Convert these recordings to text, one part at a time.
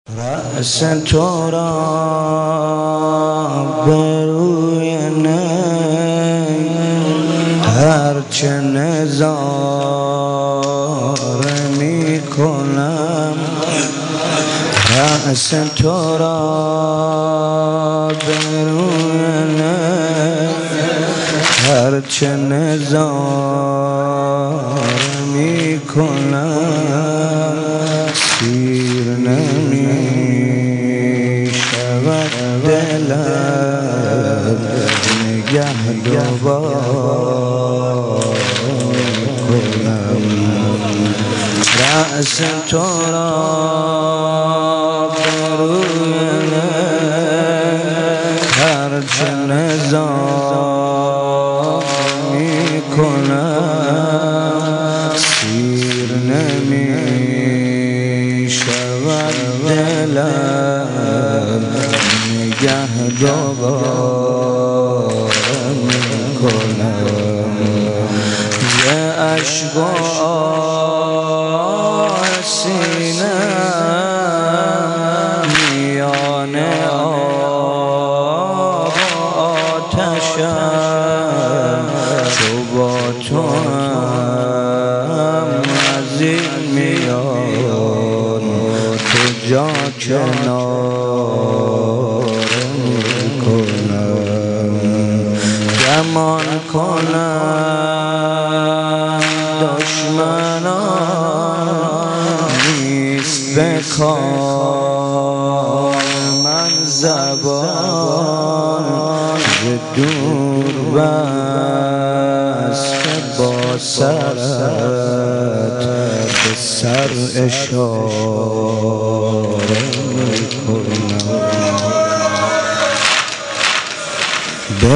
رأس تو را به روی نی هرچه نظاره می کنم. رأس تو را به روی نی هرچه نظاره می کنم. سیر نمی شود دلم نگهدار کنم. رأس تو را به روی هرچه نظاره می کنم. سیر نمی شود دلم نگهدار کنم. یه عشق و سینم میان آب آتشم چو با تو هم از این میان تو جا کنار کنم. گمان کنم دشمنان نیست به کار من زبان به دور بست که با سرت به سر اشاره میکنم. به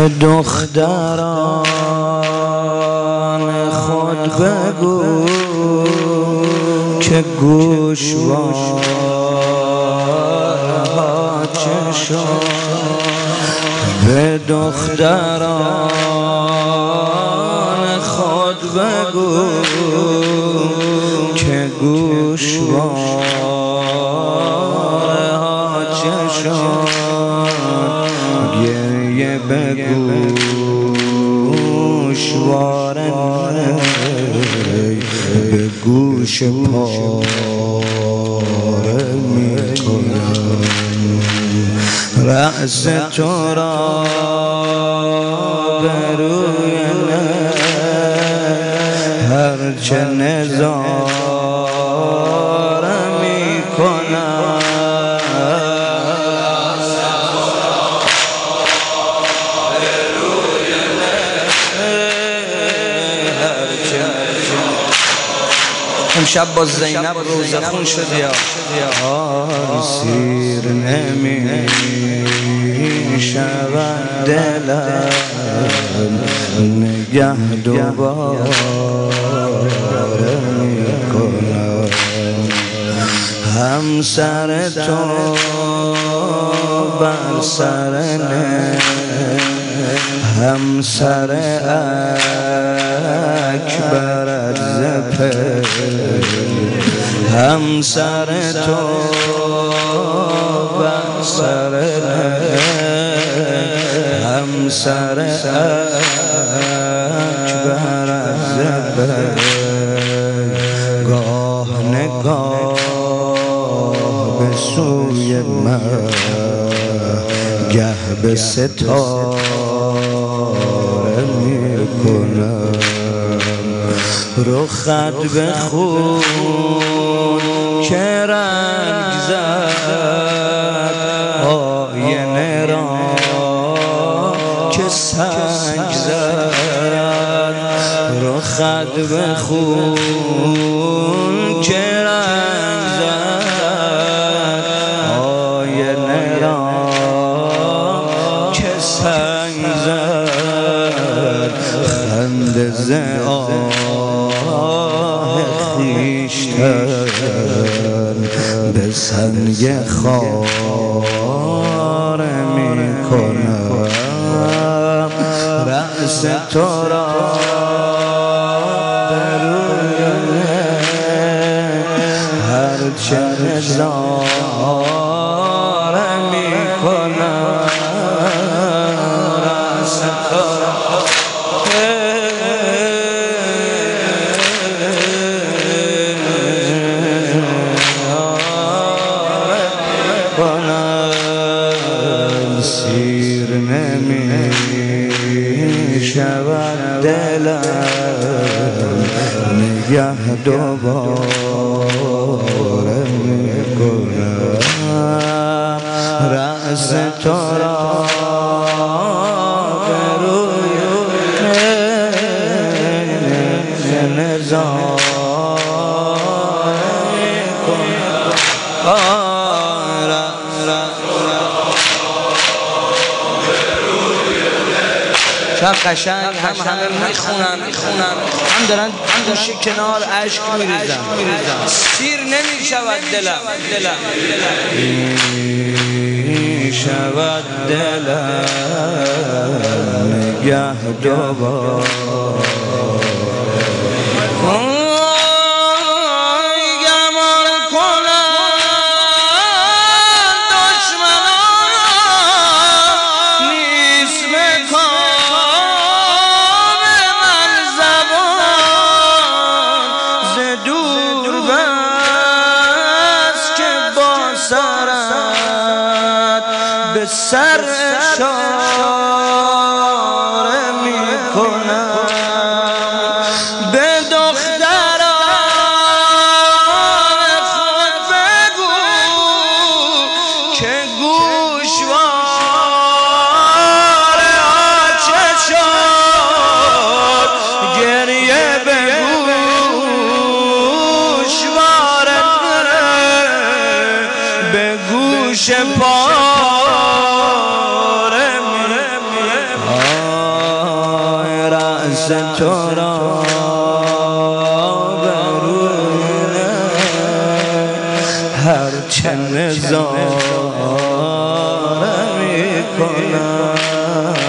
دختران خود بگو که گوشوارها چه شد. به دختران خود بگو که گوشوارها چه شد. گریه به گوشواره به گوش پاره می کنم. رأس تو را به روی هرچه نظاره می کنم. امشب با زینب روزه خون شدی یا سیر نمی شود دلم نگهدار می کنم. همسر تو بر سر نه همسر اکبر از زپر. همسر تو بر سر همسر اکبر از زپر. گاه نگاه به سوی من گه به ستاره می کنم. رخت به خون که رنگ زد آینه را که سنگ زد. رخت به خون که رنگ زد آینه را که سنگ زد. خنده ز خویشتن به سنگ خاره می کنم. رأس تو را به روی هرچه نظاره شود دلم نگه دوباره میکنم رأس تو را به روی نظاره میکنم چقدر قشنگ همه میخونن هم دارن گوش کنار عشق میریزن سیر نمیشود دلم میشود دلم نگه دوباره به سر اشاره میکنم به دختران خود بگو که گوشوار آچه شد گریه به گوشوار به گوش تو را برونه هرچه نظاره میکنم